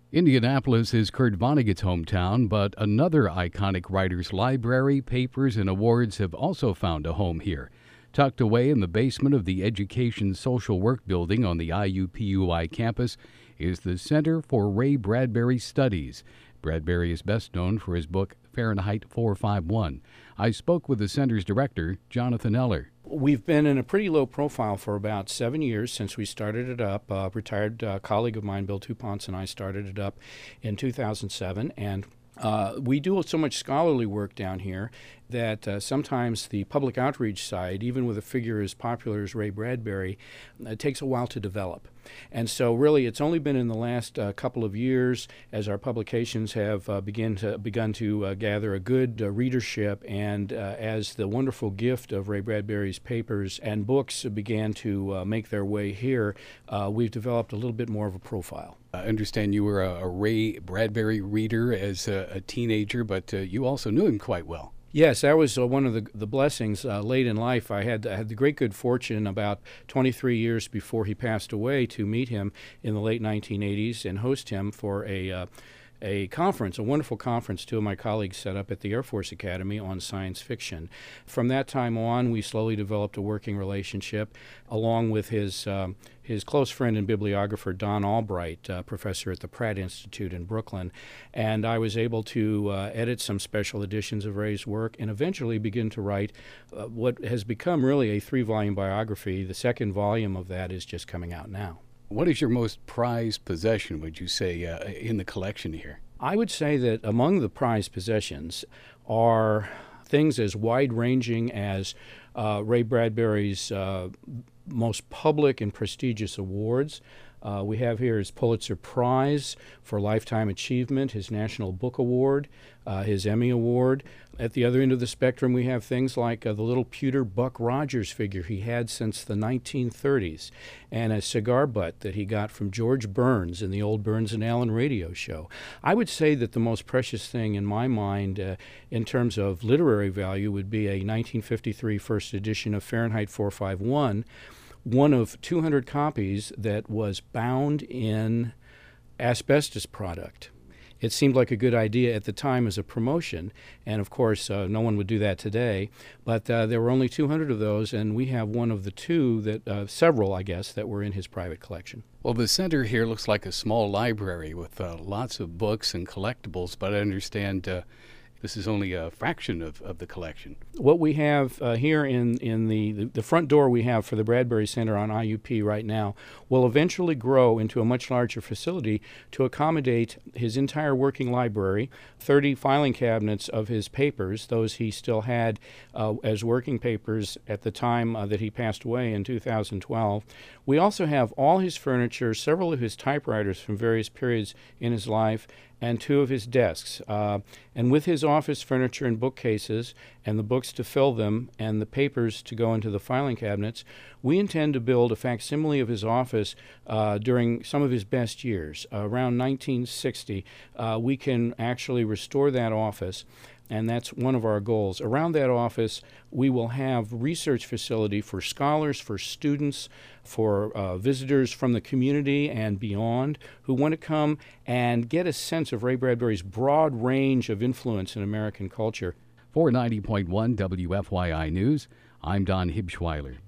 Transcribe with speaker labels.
Speaker 1: Indianapolis is Kurt Vonnegut's hometown, but another iconic writer's library, papers, and awards have also found a home here. Tucked away in the basement of the Education Social Work Building on the IUPUI campus is the Center for Ray Bradbury Studies. Bradbury is best known for his book Fahrenheit 451. I spoke with the center's director, Jonathan Eller.
Speaker 2: We've been in a pretty low profile for about 7 years since we started it up. A retired colleague of mine, Bill Tuponce, and I started it up in 2007, and we do so much scholarly work down here that sometimes the public outreach side, even with a figure as popular as Ray Bradbury, it takes a while to develop. And so really it's only been in the last couple of years as our publications have begun to gather a good readership, and as the wonderful gift of Ray Bradbury's papers and books began to make their way here, we've developed a little bit more of a profile.
Speaker 1: I understand you were a Ray Bradbury reader as a teenager, but you also knew him quite well.
Speaker 2: Yes, that was one of the blessings late in life. I had the great good fortune about 23 years before he passed away to meet him in the late 1980s and host him for a conference, a wonderful conference two of my colleagues set up at the Air Force Academy on science fiction. From that time on, we slowly developed a working relationship along with his close friend and bibliographer, Don Albright, professor at the Pratt Institute in Brooklyn. And I was able to edit some special editions of Ray's work and eventually begin to write what has become really a 3-volume biography. The second volume of that is just coming out now.
Speaker 1: What is your most prized possession, would you say, in the collection here?
Speaker 2: I would say that among the prized possessions are things as wide-ranging as Ray Bradbury's most public and prestigious awards. We have here his Pulitzer Prize for Lifetime Achievement, his National Book Award, his Emmy Award. At the other end of the spectrum, we have things like the little pewter Buck Rogers figure he had since the 1930s, and a cigar butt that he got from George Burns in the old Burns and Allen radio show. I would say that the most precious thing in my mind in terms of literary value would be a 1953 first edition of Fahrenheit 451, one of 200 copies that was bound in asbestos product. It seemed like a good idea at the time as a promotion, and of course no one would do that today, but there were only 200 of those, and we have one of the two that, several I guess, that were in his private collection.
Speaker 1: Well, the center here looks like a small library with lots of books and collectibles, but I understand this is only a fraction of the collection.
Speaker 2: What we have here in the front door we have for the Bradbury Center on IUP right now will eventually grow into a much larger facility to accommodate his entire working library, 30 filing cabinets of his papers, those he still had as working papers at the time that he passed away in 2012. We also have all his furniture, several of his typewriters from various periods in his life, and 2 of his desks. And with his office furniture and bookcases and the books to fill them and the papers to go into the filing cabinets, we intend to build a facsimile of his office during some of his best years. Around 1960, we can actually restore that office, and that's one of our goals. Around that office, we will have research facility for scholars, for students, for visitors from the community and beyond who want to come and get a sense of Ray Bradbury's broad range of influence in American culture.
Speaker 1: For 90.1 WFYI News, I'm Don Hibschweiler.